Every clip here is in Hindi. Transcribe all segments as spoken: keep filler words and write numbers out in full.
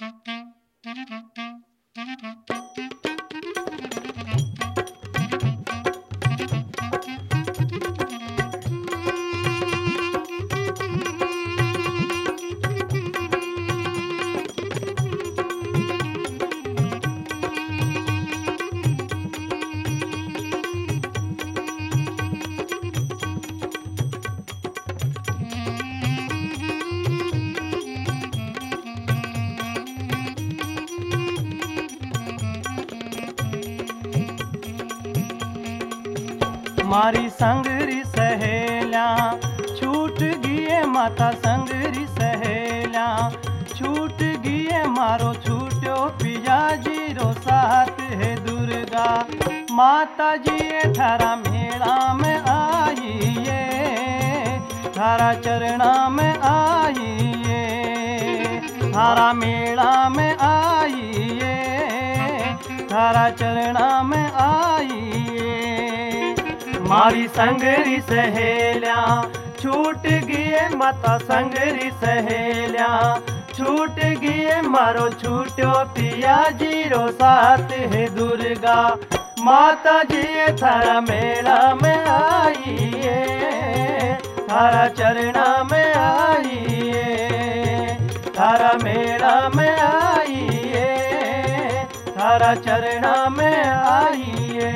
मारी संगरी सहेल्या छूट गिए माता संगरी सहेल्या छूट गिए मारो छूटो पिया जीरो साथ है दुर्गा माता जी थारा मेला में आइए थारा चरणा में आइए थारा मेला में आइए थारा चरणा में आइए मारी संगरी सहेल्या छूट गिए माता संगरी सहेल्या छूट गिए मारो छूटो पिया जीरो साथ है दुर्गा माता जी थारा मेला में आइए थारा चरणा में आइए थारा मेला में आइए थारा चरणा में आइए।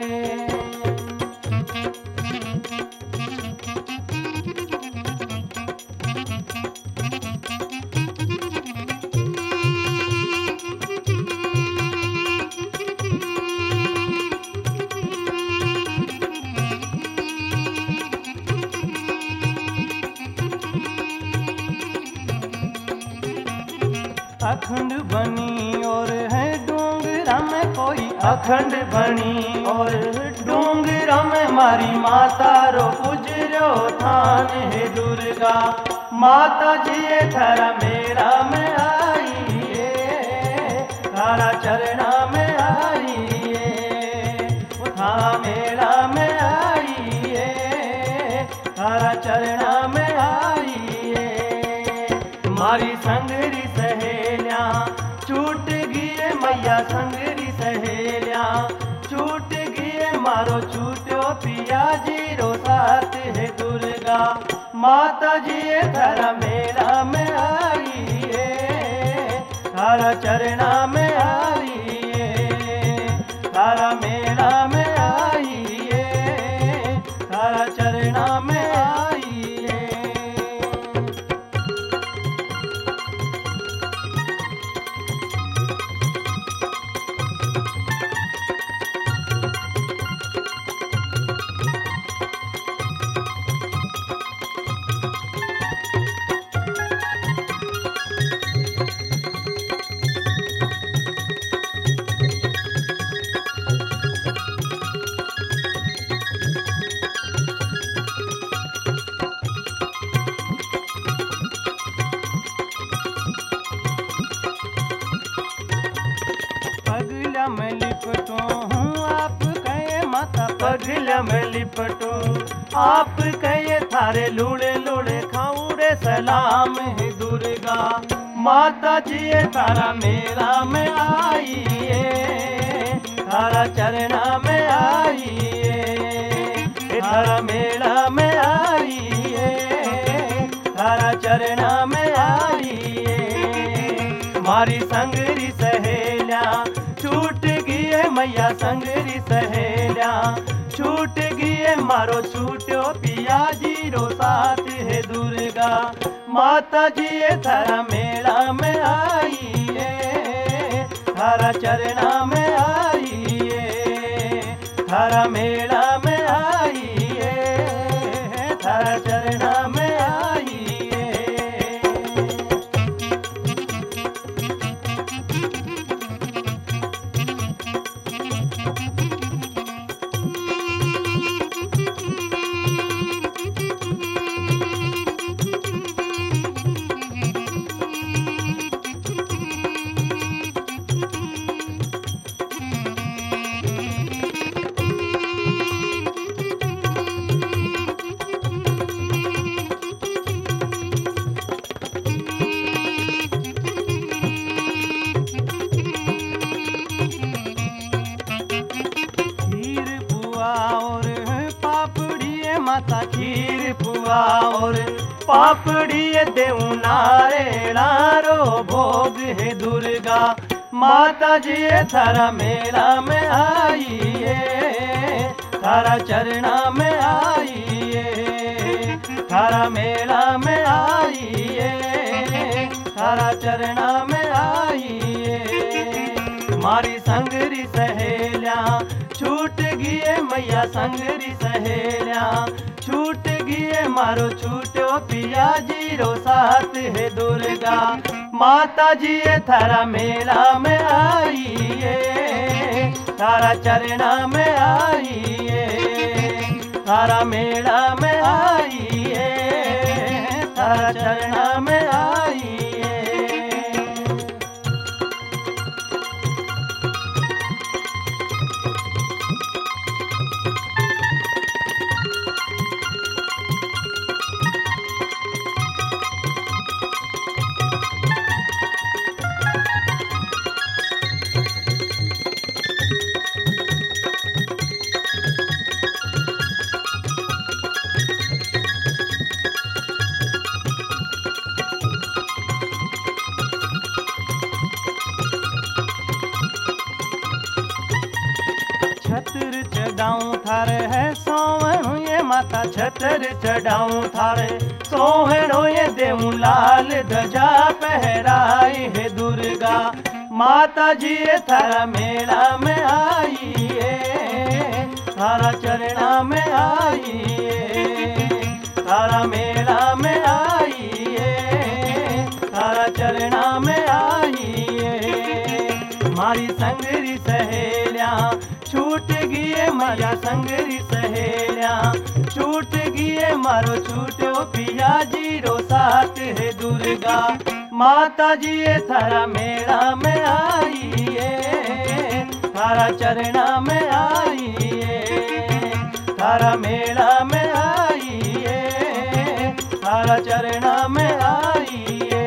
अखंड बनी और है डोंगरा में कोई अखंड बनी और डोंगरा में मारी माता रो गुजरो थान है दुर्गा माता जी थारा मेला में आइए थारा चरणा में आइए थारा मेला में आइए थारा चरणा में आइए मारी संगरी सहेल्या छूट गिए मैया संगरी सहेल्या छूट गिए मारो छूटो पिया जीरो साथ है दुर्गा माता जी थारा मेला में आइए थारा चरणा में आइए थारा मेला में आइए थारा चरणा में आइए। पगला में लिपटो हूँ आप कहे माता पगला में लिपटो आप कहे थारे लूड़े लूड़े खाऊं रे सलाम है दुर्गा माता जी थारा मेला में आइए थारा चरणा में आइए थारा मेला में आइए थारा चरणा में आइए मारी संगरी सहेल्या छूट गिए मैया संगरी सहेल्या छूट गिए मारो छूटो पिया जीरो साथ है दुर्गा माता जी थारा मेला में आइए थारा चरणा में आइए थारा मेला में आइए थारा चरणा में आइए। और पापड़ी देऊ नारेणारो भोग है दुर्गा। माता जी थारा मेला में आइए, थारा चरणा में आइए, थारा मेला में आइए, थारा चरणा में आइए। मारी संगरी सहेलिया छूट गिए मैया, संगरी सहेलिया छूट गिए मारो छूटो पिया जीरो साथ है दुर्गा। माता जी थारा मेला में आइए, थारा चरणा में आइए, थारा मेला में आइए, थारा चरणा में आइए। छतर चढ़ाऊं थारे है सोहणो ये माता, छतर चढ़ाऊं थारे सोहणो ये देऊं लाल ध्वजा पहराई है दुर्गा। माता जी थारा मेला में आइए, थारा चरणा में आइए, थारा मेला में आइए, थारा चरणा में आइए। मारी संगरी सहेलिया छूट गिए मैया, संगरी सहेलिया छूट गिए मारो छूटो पिया जीरो साथ है दुर्गा। माता जी थारा मेला में आइए, थारा चरणा में आइए, थारा मेला में आइए, थारा चरणा में आइए।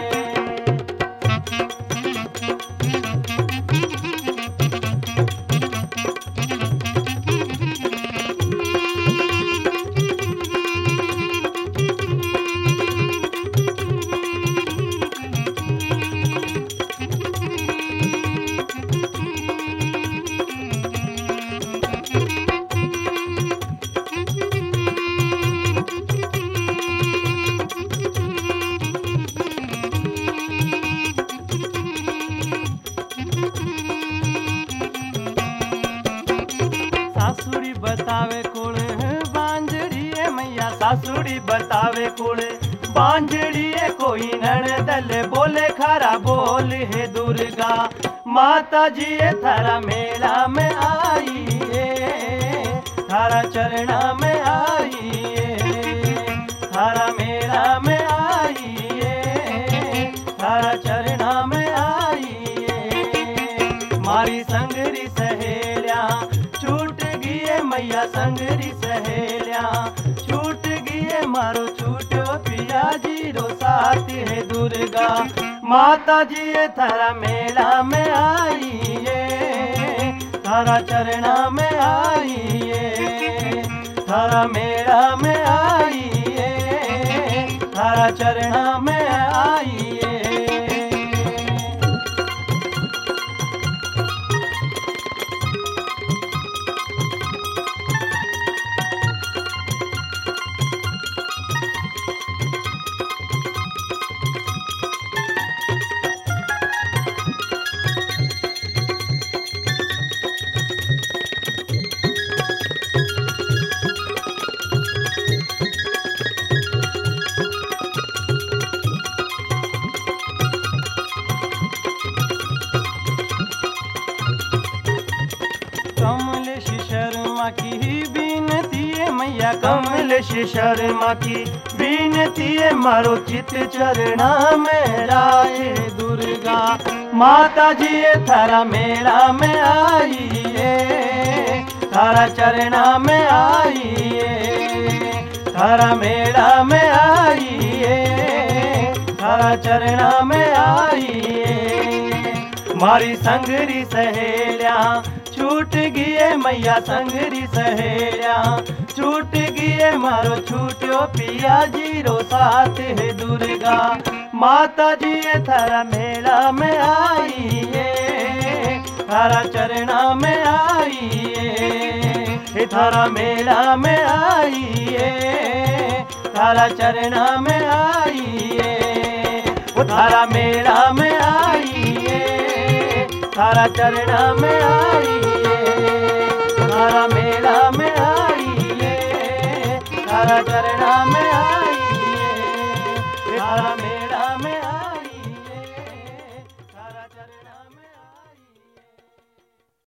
सासुड़ी बतावे कुल बांझड़ी मैया, सासुड़ी बतावे कुल बांझड़ी कोई नड़दल बोले खरा बोल है दुर्गा। माता जी थारा मेला में आइए, थारा चरणा में आइए, थारा मेला में आइए, थारा चरणा में आइए। मारी संगरी सहेलिया छूट गिए मैया, संगरी सहेलिया छूट गिए मारो छूटो पिया जीरो साथ है दुर्गा। माता जी थारा मेला में आइए, थारा चरणा में आइए, थारा मेला में आइए, थारा चरणा में आइए। कमलेश शर्मा की बीनती है मैया, कमलेश शर्मा की बीनती है मारो चित चरणा में राय दुर्गा। माता जी थारा मेला में आइए, थारा चरणा में आइए, थारा मेला में आइए, थारा चरणा में आइए। मारी संगरी सहेलिया छूट गिए मैया, संगरी सहेलिया छूट गिए मारो छूट्यो पिया जी रो साथ है दुर्गा। माता जी ये थारा मेला में आई है, थारा चरणा में आई है, थारा मेला में आई है, थारा चरणा में आई है, वो थारा मेला में आई है, थारा चरणा में आई है, थारा मेला